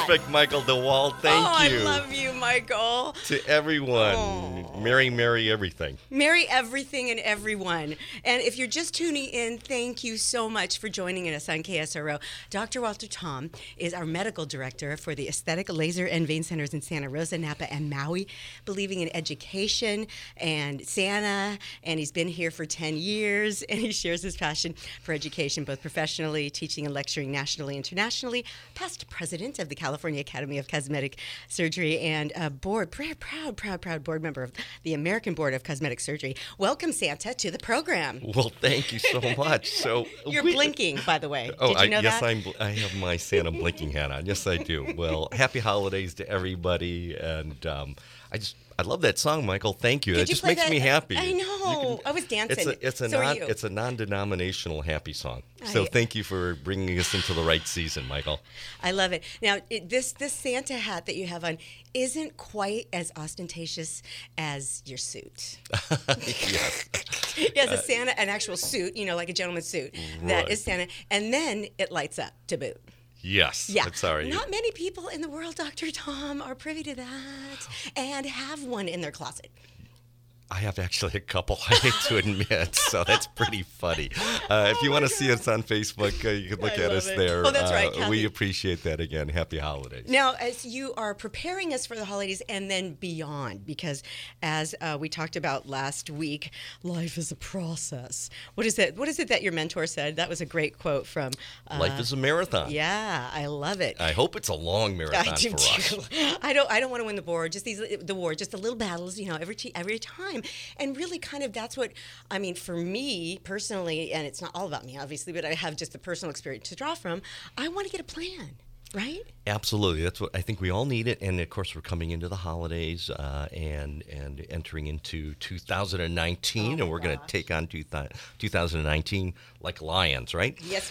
Perfect, Michael DeWalt. Thank you. I love you, Michael. To everyone, Merry everything. Merry everything and everyone. And if you're just tuning in, thank you so much for joining us on KSRO. Dr. Walter Tom is our medical director for the Aesthetic Laser and Vein Centers in Santa Rosa, Napa, and Maui, believing in education and Santa. And he's been here for 10 years, and he shares his passion for education, both professionally, teaching and lecturing nationally, internationally, past president of the California Academy of Cosmetic Surgery, and a proud board member of the American Board of Cosmetic Surgery. Welcome, Santa, to the program. Well, thank you so much. So You're blinking, by the way. Oh, Did you know yes, that? I have my Santa blinking hat on. Yes, I do. Well, happy holidays to everybody, and I love that song, Michael. Thank you. Did It you just play makes that? me happy. I know. I was dancing. It's a non-denominational happy song. So thank you for bringing us into the right season, Michael. I love it. Now, this Santa hat that you have on isn't quite as ostentatious as your suit. Yes. Yes, an actual suit, like a gentleman's suit. That Right. is Santa. And then it lights up to boot. Yes. Yeah. I'm sorry. Not many people in the world, Dr. Tom, are privy to that and have one in their closet. I have actually a couple, I hate to admit, so that's pretty funny. If you want to see us on Facebook, you can look at us there. Oh, that's right, we Kathy. appreciate that again. Happy holidays. Now, as you are preparing us for the holidays and then beyond, because as we talked about last week, life is a process. What is it? What is it that your mentor said? That was a great quote from. Life is a marathon. Yeah, I love it. I hope it's a long marathon I do for us. too. I don't want to win the war. Just the little battles, every time. And really, kind of, that's what I mean for me personally. And it's not all about me, obviously, but I have just the personal experience to draw from. I want to get a plan, right? Absolutely, that's what I think we all need it. And of course, we're coming into the holidays and entering into 2019, and we're going to take on 2019 like lions, right? Yes,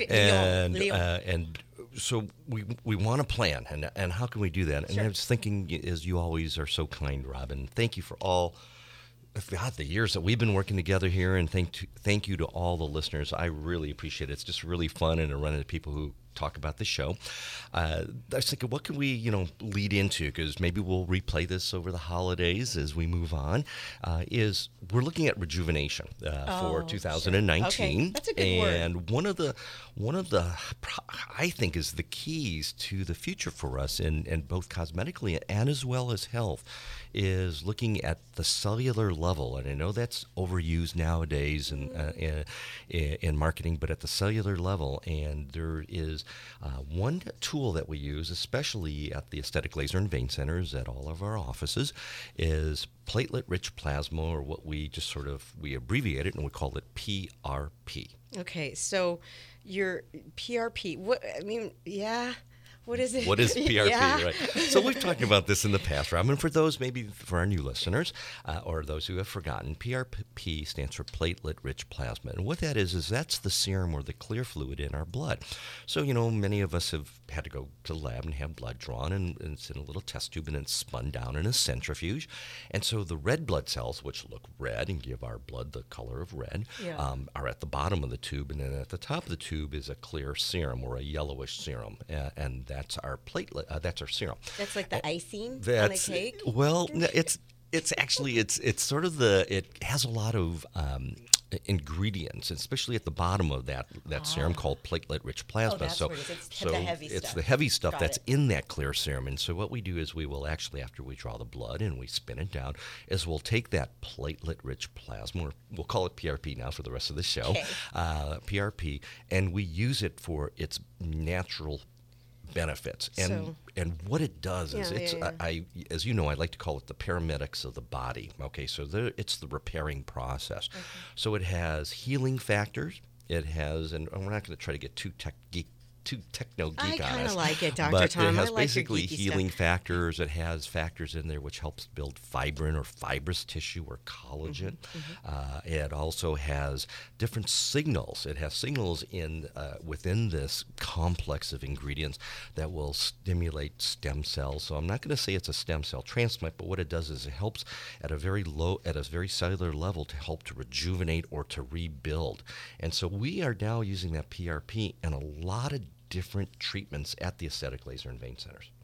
and so we want to plan, and how can we do that? And Sure. I was thinking, as you always are so kind, Robin, thank you for all. God, the years that we've been working together here, and thank you to all the listeners. I really appreciate it. It's just really fun, and to run into people who talk about the show. I was thinking, what can we, lead into? Because maybe we'll replay this over the holidays as we move on. Is we're looking at rejuvenation for 2019. Sure. Okay, that's a good word. And one of the I think is the keys to the future for us in both cosmetically and as well as health is looking at the cellular level. And I know that's overused nowadays in marketing, but at the cellular level. And there is one tool that we use, especially at the Aesthetic Laser and Vein Centers at all of our offices, is platelet-rich plasma, or what we abbreviate it and we call it PRP. Okay, so your PRP. What is it? What is PRP, Yeah. right? So we've talked about this in the past, Rob. And for those, maybe for our new listeners, or those who have forgotten, PRP stands for platelet-rich plasma. And what that is that's the serum or the clear fluid in our blood. So, many of us have had to go to the lab and have blood drawn, and it's in a little test tube, and it's spun down in a centrifuge. And so the red blood cells, which look red and give our blood the color of red, are at the bottom of the tube. And then at the top of the tube is a clear serum or a yellowish serum. And that's our platelet. That's our serum. That's like the icing on the cake? Well, it's actually it's sort of it has a lot of ingredients, especially at the bottom of that serum called platelet-rich plasma. That's so what it is. It's the heavy stuff. It's the heavy stuff Got that's it. in that clear serum. And so what we do is we will actually, after we draw the blood and we spin it down, is we'll take that platelet-rich plasma, or we'll call it PRP now for the rest of the show, Okay. PRP, and we use it for its natural benefits. And what it does is as you know, I like to call it the paramedics of the body. Okay, so it's the repairing process. Okay. So it has healing factors. It has, and we're not going to try to get too techno geek on us. I kind of like it, Dr. But Tom. it has I like basically your geeky healing stuff. factors. It has factors in there which helps build fibrin or fibrous tissue or collagen. It also has different signals. It has signals within this complex of ingredients that will stimulate stem cells. So I'm not going to say it's a stem cell transplant, but what it does is it helps at a very cellular level to help to rejuvenate or to rebuild. And so we are now using that PRP in a lot of different treatments at the Aesthetic Laser and Vein Centers.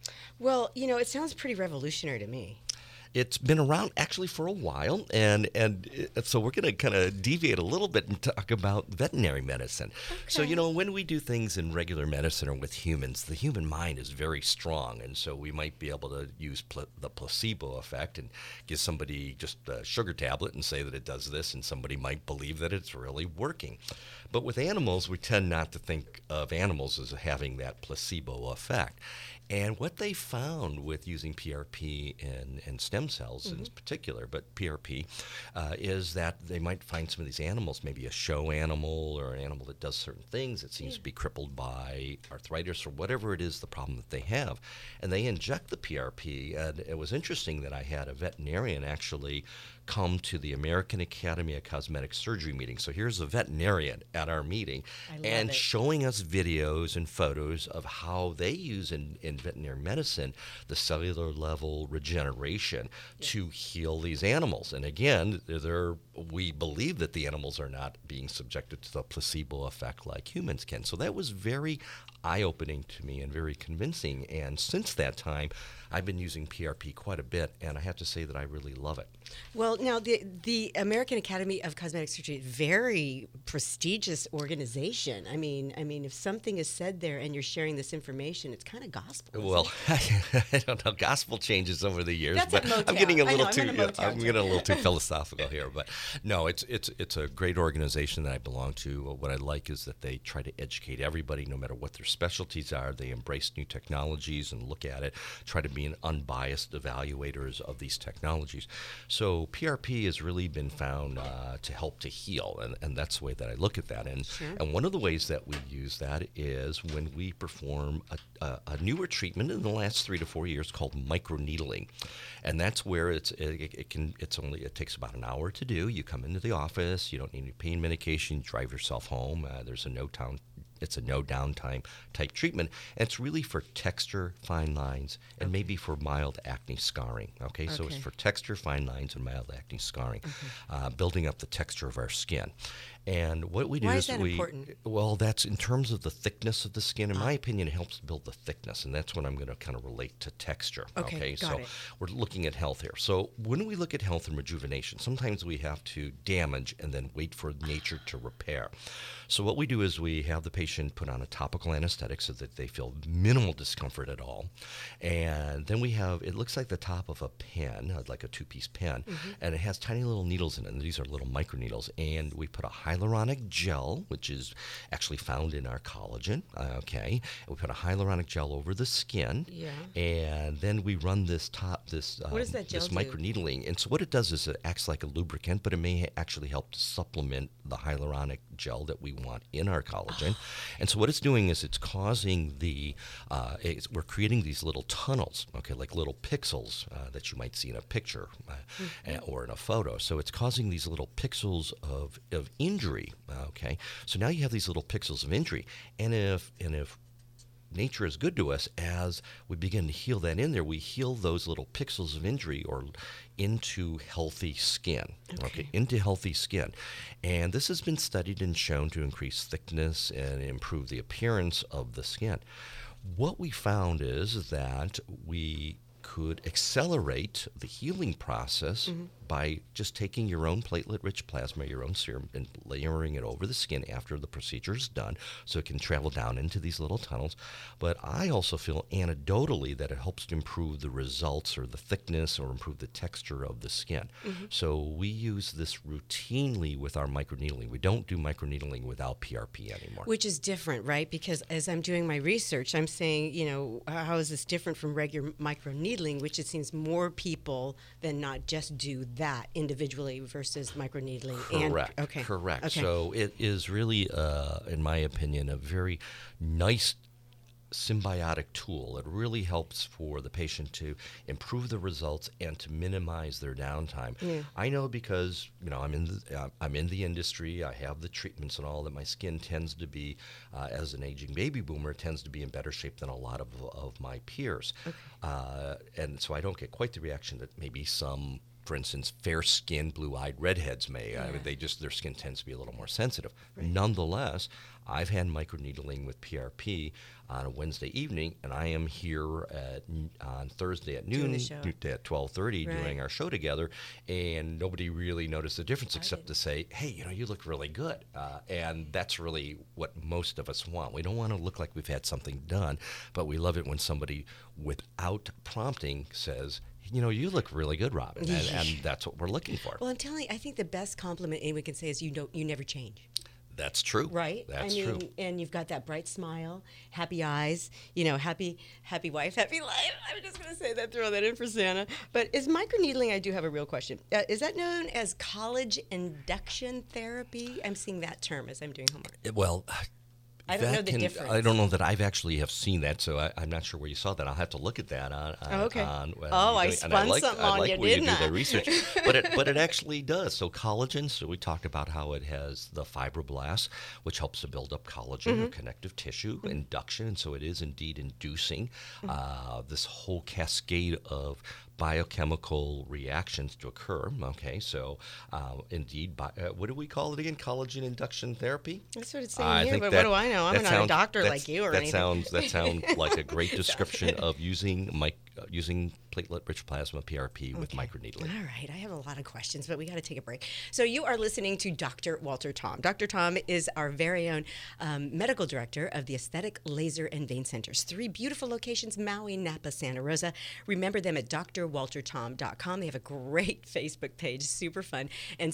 Well, it sounds pretty revolutionary to me. It's been around actually for a while, and so we're going to kind of deviate a little bit and talk about veterinary medicine. So, Okay. when we do things in regular medicine or with humans, the human mind is very strong, and so we might be able to use the placebo effect and give somebody just a sugar tablet and say that it does this, and somebody might believe that it's really working. But with animals, we tend not to think of animals as having that placebo effect. And what they found with using PRP and stem cells in particular, but PRP, is that they might find some of these animals, maybe a show animal or an animal that does certain things that seems to be crippled by arthritis or whatever it is the problem that they have. And they inject the PRP. And it was interesting that I had a veterinarian actually come to the American Academy of Cosmetic Surgery meeting. So here's a veterinarian at our meeting I love and it. showing us videos and photos of how they use in veterinary medicine the cellular level regeneration to heal these animals. And again, we believe that the animals are not being subjected to the placebo effect like humans can. So that was very eye-opening to me and very convincing. And since that time, I've been using PRP quite a bit, and I have to say that I really love it. Well, now the American Academy of Cosmetic Surgery, very prestigious organization. I mean, if something is said there and you're sharing this information, it's kind of gospel. Isn't Well, it? I don't know. Gospel changes over the years, That's but at Motown. I'm getting a I little know, I'm too in a Motown I'm getting a little too philosophical here. But no, it's a great organization that I belong to. What I like is that they try to educate everybody, no matter what their specialties are. They embrace new technologies and look at it, try to be an unbiased evaluators of these technologies. So PRP has really been found to help to heal, and that's the way that I look at that. And one of the ways that we use that is when we perform a newer treatment in the last 3 to 4 years called microneedling, and that's where it takes about an hour to do. You come into the office, you don't need any pain medication, you drive yourself home. There's it's a no downtime type treatment. And it's really for texture, fine lines, and maybe for mild acne scarring. Okay, so it's for texture, fine lines, and mild acne scarring, building up the texture of our skin. And what we do Why is is that important? well, that's in terms of the thickness of the skin. In my opinion, it helps build the thickness, and that's what I'm going to kind of relate to texture. Okay, got so it. we're looking at health here. So when we look at health and rejuvenation, sometimes we have to damage and then wait for nature to repair. So what we do is we have the patient put on a topical anesthetic so that they feel minimal discomfort at all. And then it looks like the top of a pen, like a two-piece pen, and it has tiny little needles in it. And these are little microneedles. And we put a hyaluronic gel, which is actually found in our collagen, and we put a hyaluronic gel over the skin. Yeah. And then we run this What does that gel this do? microneedling. And so what it does is it acts like a lubricant, but it may actually help to supplement the hyaluronic gel that we want in our collagen. And so what it's doing is it's causing we're creating these little tunnels, like little pixels that you might see in a picture or in a photo. So it's causing these little pixels of injury. So now you have these little pixels of injury, and if nature is good to us, as we begin to heal that in there, we heal those little pixels of injury or into healthy skin. Into healthy skin. And this has been studied and shown to increase thickness and improve the appearance of the skin. What we found is that we could accelerate the healing process by just taking your own platelet-rich plasma, your own serum, and layering it over the skin after the procedure is done so it can travel down into these little tunnels. But I also feel anecdotally that it helps to improve the results or the thickness or improve the texture of the skin. So we use this routinely with our microneedling. We don't do microneedling without PRP anymore. Which is different, right? Because as I'm doing my research, I'm saying, how is this different from regular microneedling, which it seems more people than not just do that individually versus microneedling. Correct. Correct. Okay. So it is really, in my opinion, a very nice symbiotic tool. It really helps for the patient to improve the results and to minimize their downtime. I know because I'm in the industry. I have the treatments and all that. My skin tends to be, as an aging baby boomer, tends to be in better shape than a lot of my peers, and so I don't get quite the reaction that maybe some for instance, fair-skinned, blue-eyed redheads may. I mean, their skin tends to be a little more sensitive. Right. Nonetheless, I've had microneedling with PRP on a Wednesday evening, and I am here on Thursday at noon at 12:30 doing our show together, and nobody really noticed the difference except to say, hey, you look really good. And that's really what most of us want. We don't want to look like we've had something done, but we love it when somebody, without prompting, says, you look really good, Robin, and that's what we're looking for. Well, I'm telling you, I think the best compliment anyone can say is you never change. That's true. Right? That's true. And you've got that bright smile, happy eyes, happy wife, happy life. I'm just going to say that, throw that in for Santa. But is microneedling, I do have a real question. Is that known as college induction therapy? I'm seeing that term as I'm doing homework. Well, I don't know the difference. I don't know that I've actually have seen that, so I'm not sure where you saw that. I'll have to look at that. Okay. I spun something on you, didn't I? Do the research, but it actually does. So collagen. So we talked about how it has the fibroblasts, which helps to build up collagen or connective tissue. Induction, and so it is indeed inducing this whole cascade of biochemical reactions to occur. Okay, so indeed, what do we call it again? Collagen induction therapy? That's what it's saying here, but what do I know? I'm not a doctor like you or anything. That sounds like a great description of using platelet-rich plasma PRP with microneedling. All right, I have a lot of questions, but we got to take a break. So you are listening to Dr. Walter Tom. Dr. Tom is our very own medical director of the Aesthetic Laser and Vein Centers. 3 beautiful locations, Maui, Napa, Santa Rosa. Remember them at drwaltertom.com. They have a great Facebook page, super fun, and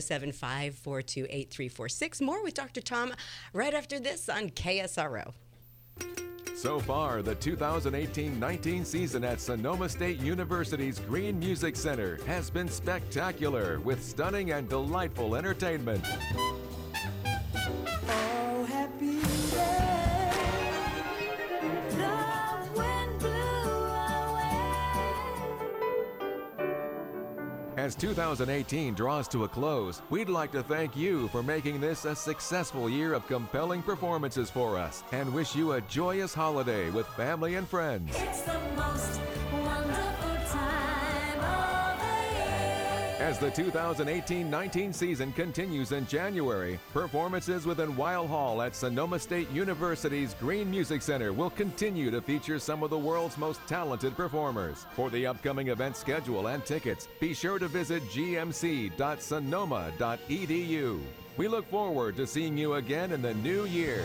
707-542-8346. More with Dr. Tom right after this on KSRO. So far, the 2018-19 season at Sonoma State University's Green Music Center has been spectacular with stunning and delightful entertainment. Oh, happy day, the wind blew away. As 2018 draws to a close, we'd like to thank you for making this a successful year of compelling performances for us and wish you a joyous holiday with family and friends. It's the most wonderful time of the year. As the 2018-19 season continues in January, performances within Weill Hall at Sonoma State University's Green Music Center will continue to feature some of the world's most talented performers. For the upcoming event schedule and tickets, be sure to visit gmc.sonoma.edu. We look forward to seeing you again in the new year.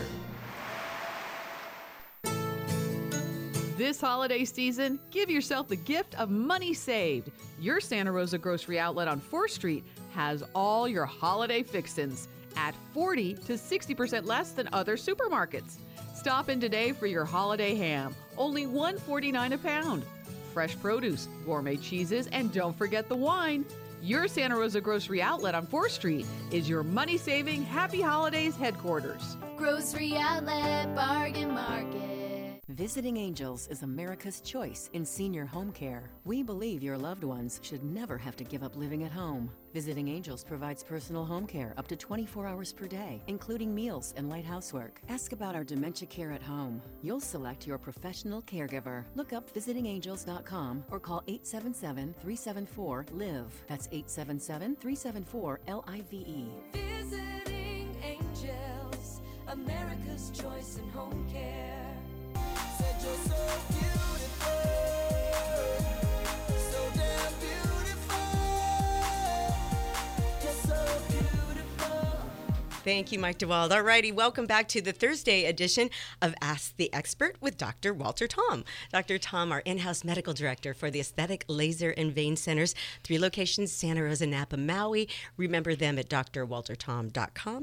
This holiday season, give yourself the gift of money saved. Your Santa Rosa Grocery Outlet on 4th Street has all your holiday fixins at 40 to 60% less than other supermarkets. Stop in today for your holiday ham, only $1.49 a pound. Fresh produce, gourmet cheeses, and don't forget the wine. Your Santa Rosa Grocery Outlet on 4th Street is your money-saving Happy Holidays headquarters. Grocery Outlet Bargain Market. Visiting Angels is America's choice in senior home care. We believe your loved ones should never have to give up living at home. Visiting Angels provides personal home care up to 24 hours per day, including meals and light housework. Ask about our dementia care at home. You'll select your professional caregiver. Look up visitingangels.com or call 877-374-LIVE. That's 877-374-LIVE. Visiting Angels, America's choice in home care. Said you're so beautiful, so damn beautiful, you're so beautiful. Thank you, Mike DeWald. All righty, welcome back to the Thursday edition of Ask the Expert with Dr. Walter Tom. Dr. Tom, our in-house medical director for the Aesthetic Laser and Vein Centers, 3 locations, Santa Rosa, Napa, Maui. Remember them at drwaltertom.com,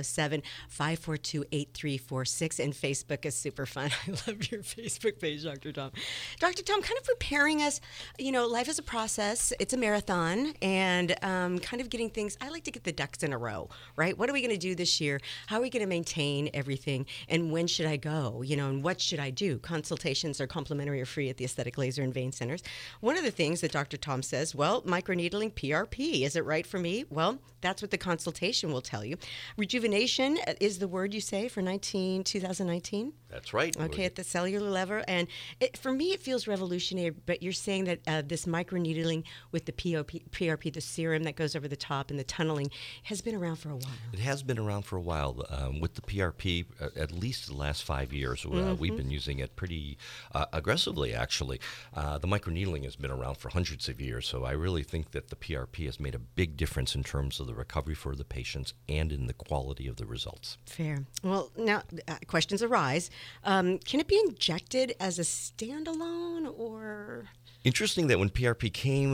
707-542-8346, and Facebook is super fun. I love your Facebook page, Dr. Tom. Dr. Tom, kind of preparing us, life is a process. It's a marathon, and kind of getting things, I like to get the ducks in a row, right? What are we going to do this year? How are we going to maintain everything? And when should I go? And what should I do? Consultations are complimentary or free at the Aesthetic Laser and Vein Centers. One of the things that Dr. Tom says, microneedling PRP, is it right for me? Well, that's what the consultation will tell you. Rejuvenation is the word you say for 2019? That's right. Okay, at the cellular level. And for me, it feels revolutionary, but you're saying that this microneedling with the PRP, the serum that goes over the top and the tunneling, has been around for a while. It has been around for a while. With the PRP, at least the last 5 years, we've been using it pretty aggressively, actually. The microneedling has been around for hundreds of years, so I really think that the PRP has made a big difference in terms of the recovery for the patients and in the quality of the results. Fair. Well, now questions arise. Can it be injected as a standalone or? Interesting that when PRP came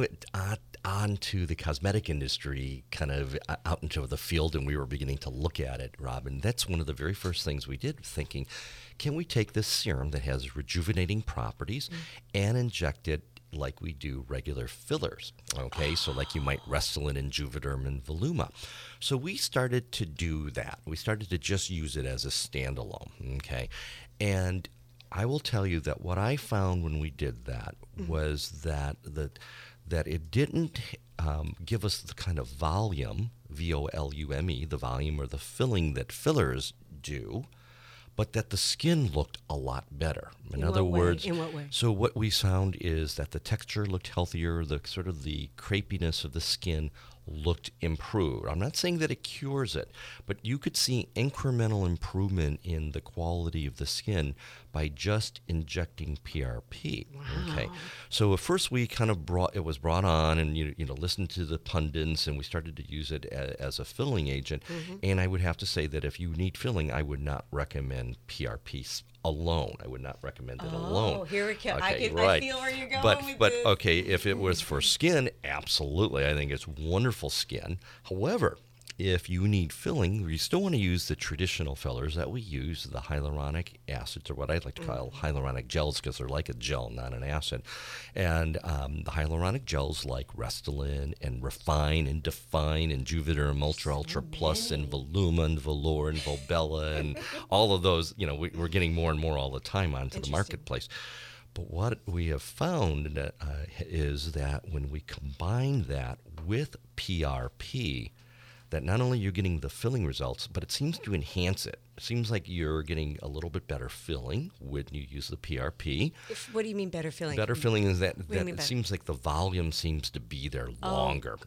onto the cosmetic industry, kind of out into the field, and we were beginning to look at it, Robin, that's one of the very first things we did, thinking, can we take this serum that has rejuvenating properties and inject it like we do regular fillers, okay? So like you might Restylane and Juvederm and Voluma. So we started to do that. We started to just use it as a standalone, okay? And I will tell you that what I found when we did that was that it didn't give us the kind of volume, V-O-L-U-M-E, the volume or the filling that fillers do, but that the skin looked a lot better. In other words, in what way? So what we found is that the texture looked healthier, the sort of the crepiness of the skin looked improved. I'm not saying that it cures it, but you could see incremental improvement in the quality of the skin by just injecting PRP. Wow. Okay, so at first we kind of was brought on, and you know listened to the pundits, and we started to use it as a filling agent. And I would have to say that if you need filling, I would not recommend PRP alone. I would not recommend it alone. Oh, here we go. Okay, I feel where you're going with but this. okay, if it was for skin, absolutely. I think it's wonderful skin. However, if you need filling, you still want to use the traditional fillers that we use, the hyaluronic acids, or what I like to call hyaluronic gels, because they're like a gel, not an acid. And the hyaluronic gels like Restylane and Refine and Define and Juvederm Ultra Plus and Voluma and Velour and Volbella and all of those, you know, we're getting more and more all the time onto the marketplace. But what we have found is that when we combine that with PRP, that not only you're getting the filling results, but it seems to enhance it. It seems like you're getting a little bit better filling when you use the PRP. What do you mean better filling? Better filling is that do you mean it better? seems like the volume seems to be there longer.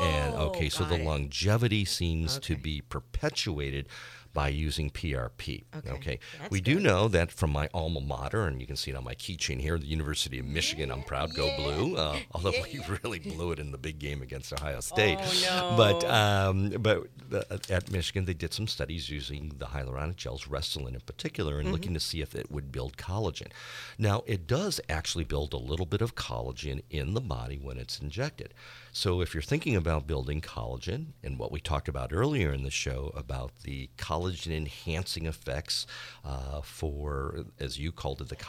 So got the it. longevity seems to Okay. be perpetuated by using PRP. Okay. That's We do good. know that from my alma mater, and you can see it on my keychain here, the University of Michigan, I'm proud, go blue, although we really blew it in the big game against Ohio State. Oh, no. But at Michigan, they did some studies using the hyaluronic gels, Restylane in particular, and looking to see if it would build collagen. Now, it does actually build a little bit of collagen in the body when it's injected. So if you're thinking about building collagen, and what we talked about earlier in the show about the collagen-enhancing effects for, as you called it, the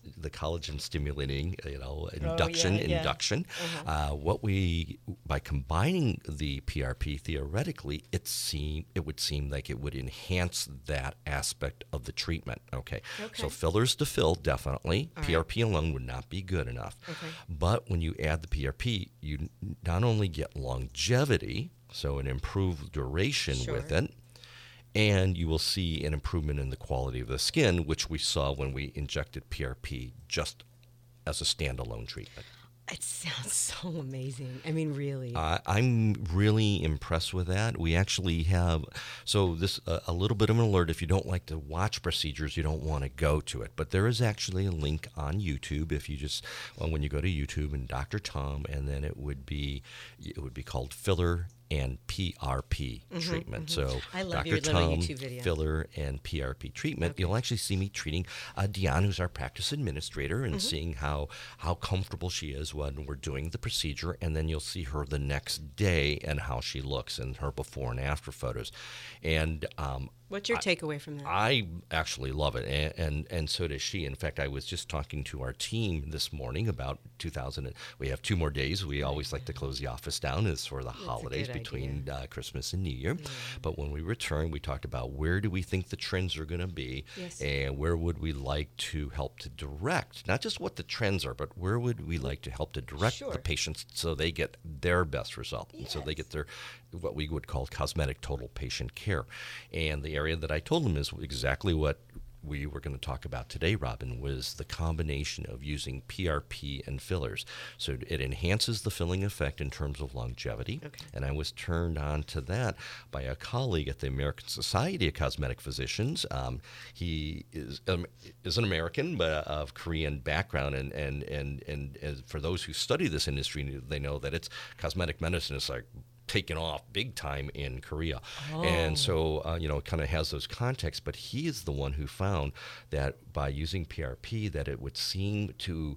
collagen-stimulating, induction. What we, by combining the PRP, theoretically, it would seem like it would enhance that aspect of the treatment. Okay. So fillers to fill, definitely. PRP alone would not be good enough. But when you add the PRP, you not only get longevity, so an improved duration with it, and you will see an improvement in the quality of the skin, which we saw when we injected PRP just as a standalone treatment. It sounds so amazing. I mean, really. I'm really impressed with that. We actually have, so this a little bit of an alert. If you don't like to watch procedures, you don't want to go to it. But there is actually a link on YouTube. If you just, when you go to YouTube and Dr. Tom, and then it would be called Filler and PRP treatment. So I love Dr. your little Tom, YouTube video. Filler and PRP treatment. You'll actually see me treating Dion, who's our practice administrator, and seeing how comfortable she is when we're doing the procedure. And then you'll see her the next day and how she looks and her before and after photos. And What's your takeaway from that? I actually love it, and so does she. In fact, I was just talking to our team this morning about 2000. We have 2 more days. We always like to close the office down as for the holidays good between Christmas and New Year. But when we return, we talked about where do we think the trends are going to be, and where would we like to help to direct, not just what the trends are, but where would we like to help to direct the patients so they get their best result, and so they get their what we would call cosmetic total patient care. And the area that I told them is exactly what we were going to talk about today, Robin, was the combination of using PRP and fillers. So it enhances the filling effect in terms of longevity. Okay. And I was turned on to that by a colleague at the American Society of Cosmetic Physicians. He is an American, but of Korean background. And as for those who study this industry, they know that it's cosmetic medicine is like taken off big time in Korea. And so, it kind of has those contexts, but he is the one who found that by using PRP that it would seem to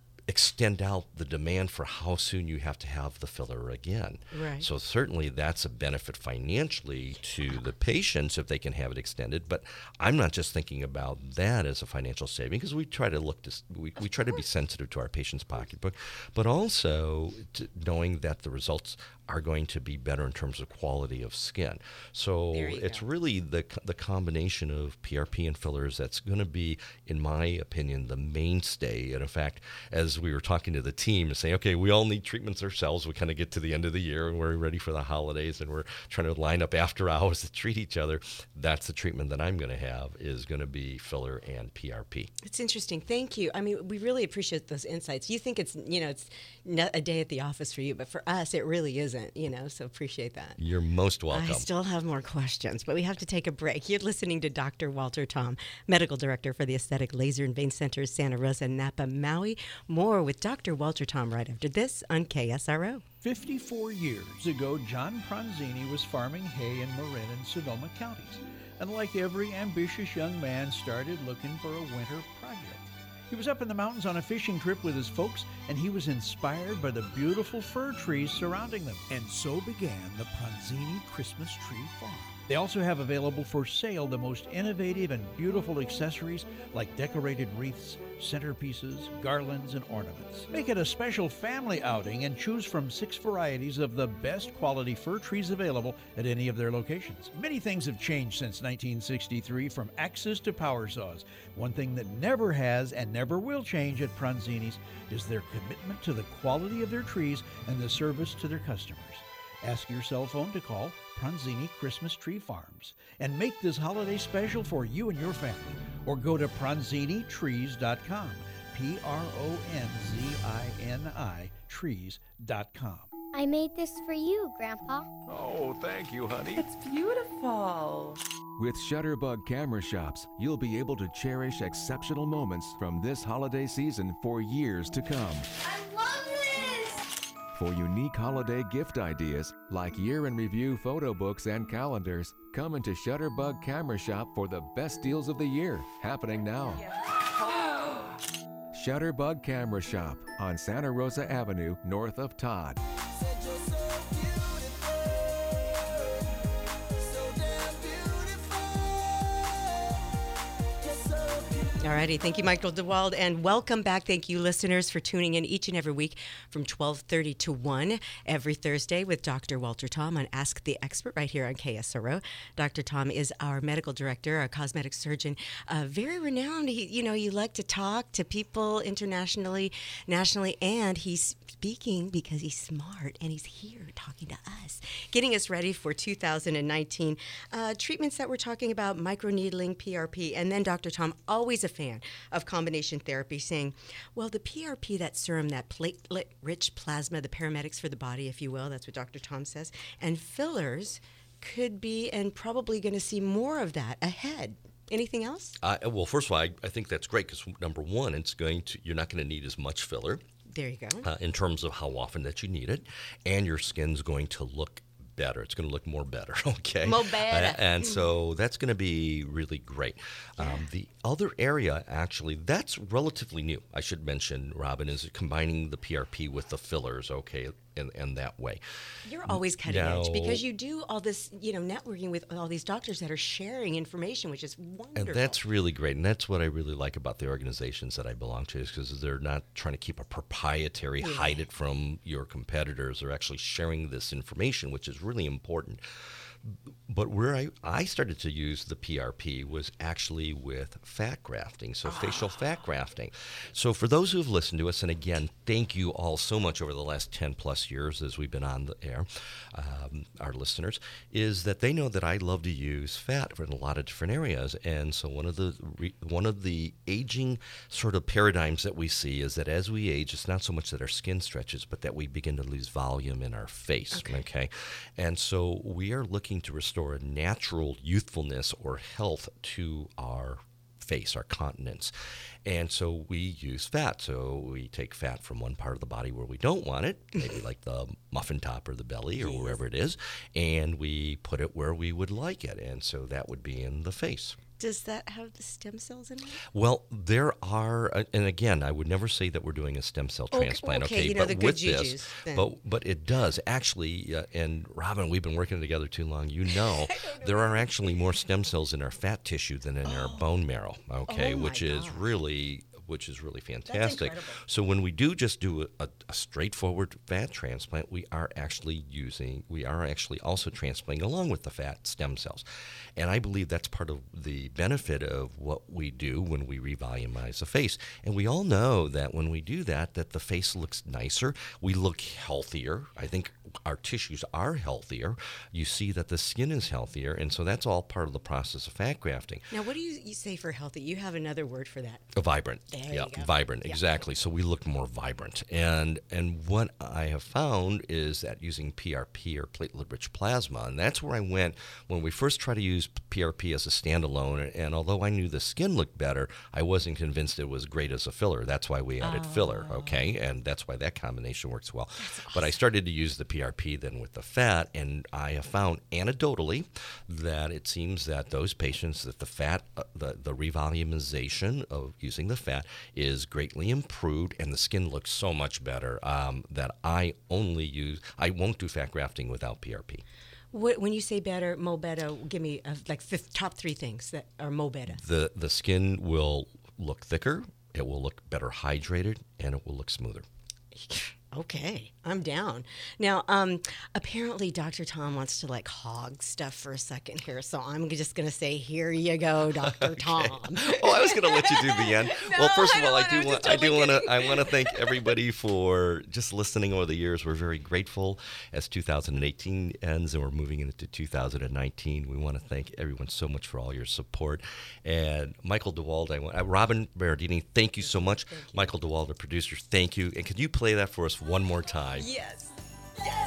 extend out the demand for how soon you have to have the filler again. Right. So certainly that's a benefit financially to the patients if they can have it extended. But I'm not just thinking about that as a financial saving, because we try to we try to be sensitive to our patient's pocketbook, but also knowing that the results are going to be better in terms of quality of skin. So it's really the combination of PRP and fillers that's going to be, in my opinion, the mainstay. And in fact, as we were talking to the team and saying, okay, we all need treatments ourselves. We kind of get to the end of the year and we're ready for the holidays and we're trying to line up after hours to treat each other. That's the treatment that I'm going to have, is going to be filler and PRP. It's interesting. Thank you. I mean, we really appreciate those insights. You think it's not a day at the office for you, but for us, it really isn't, so appreciate that. You're most welcome. I still have more questions, but we have to take a break. You're listening to Dr. Walter Tom, Medical Director for the Aesthetic Laser and Vein Centers, Santa Rosa, Napa, Maui. More with Dr. Walter Tom right after this on KSRO. 54 years ago, John Pronzini was farming hay in Marin and Sonoma counties, and like every ambitious young man, started looking for a winter project. He was up in the mountains on a fishing trip with his folks, and he was inspired by the beautiful fir trees surrounding them. And so began the Pronzini Christmas Tree Farm. They also have available for sale the most innovative and beautiful accessories like decorated wreaths, centerpieces, garlands, and ornaments. Make it a special family outing and choose from 6 varieties of the best quality fir trees available at any of their locations. Many things have changed since 1963, from axes to power saws. One thing that never has and never will change at Pronzini's is their commitment to the quality of their trees and the service to their customers. Ask your cell phone to call Pronzini Christmas Tree Farms and make this holiday special for you and your family. Or go to pronzinitrees.com, PRONZINI trees.com. I made this for you, Grandpa. Oh, thank you, honey. It's beautiful. With Shutterbug Camera Shops, you'll be able to cherish exceptional moments from this holiday season for years to come. I love this! For unique holiday gift ideas like year-in-review photo books and calendars, come into Shutterbug Camera Shop for the best deals of the year, happening now. Shutterbug Camera Shop on Santa Rosa Avenue, north of Todd. Alrighty, thank you, Michael DeWald, and welcome back. Thank you, listeners, for tuning in each and every week from 12:30 to 1 every Thursday with Dr. Walter Tom on Ask the Expert right here on KSRO. Dr. Tom is our medical director, our cosmetic surgeon, very renowned. You like to talk to people internationally, nationally, and he's speaking because he's smart and he's here talking to us, getting us ready for 2019 treatments that we're talking about, microneedling, PRP, and then Dr. Tom, always a fan of combination therapy, saying, well, the PRP, that serum, that platelet-rich plasma, the paramedics for the body, if you will, that's what Dr. Tom says, and fillers could be and probably going to see more of that ahead. Anything else? Well, first of all, I think that's great because, number one, you're not going to need as much filler. There you go. In terms of how often that you need it, and your skin's going to look better. It's going to look more better, okay? More better. And so that's going to be really great. The other area, actually, that's relatively new, I should mention, Robin, is combining the PRP with the fillers, okay, in that way. You're always cutting edge because you do all this, networking with all these doctors that are sharing information, which is wonderful. And that's really great. And that's what I really like about the organizations that I belong to, is because they're not trying to keep a proprietary, hide it from your competitors. They're actually sharing this information, which is really important. But where I started to use the PRP was actually with fat grafting, so facial fat grafting. So for those who have listened to us, and again, thank you all so much over the last 10 plus years as we've been on the air, our listeners, is that they know that I love to use fat in a lot of different areas. And so one of the aging sort of paradigms that we see is that as we age, it's not so much that our skin stretches, but that we begin to lose volume in our face. Okay? And so we are looking to restore a natural youthfulness or health to our face, our continents. And so we use fat. So we take fat from one part of the body where we don't want it, maybe like the muffin top or the belly or wherever it is, and we put it where we would like it. And so that would be in the face. Does that have the stem cells in it? Well, there are, and again, I would never say that we're doing a stem cell transplant. Okay, But the good with jujus, this, then. but it does actually. And Robin, we've been working together too long. You know, there are actually more stem cells in our fat tissue than in our bone marrow. Okay, Oh, my which is gosh. really fantastic. incredible. So when we do just do a straightforward fat transplant, we are actually also transplanting along with the fat stem cells. And I believe that's part of the benefit of what we do when we revolumize the face. And we all know that when we do that the face looks nicer, we look healthier. I think our tissues are healthier. You see that the skin is healthier, and so that's all part of the process of fat grafting. Now, what do you say for healthy? You have another word for that. Vibrant. There yeah, you go. Vibrant, Yeah. exactly. So we look more vibrant. And what I have found is that using PRP or platelet-rich plasma, and that's where I went when we first tried to use PRP as a standalone, and although I knew the skin looked better, I wasn't convinced it was great as a filler. That's why we added filler, okay? And that's why that combination works well. But I started to use the PRP then with the fat, and I have found anecdotally that it seems that those patients that the fat, the revolumization of using the fat is greatly improved, and the skin looks so much better that I won't do fat grafting without PRP. When you say better, mo better, give me top three things that are mo better. The skin will look thicker, it will look better hydrated, and it will look smoother. Okay, I'm down. Now, apparently Dr. Tom wants to hog stuff for a second here, so I'm just going to say, here you go, Dr. Tom. Oh, I was going to let you do the end. Well, first of all, I want to thank everybody for just listening over the years. We're very grateful as 2018 ends and we're moving into 2019. We want to thank everyone so much for all your support. And Michael DeWald, Robin Berardini, thank you so much. Michael DeWald, the producer, thank you. And could you play that for us one more time? Yes. Yes.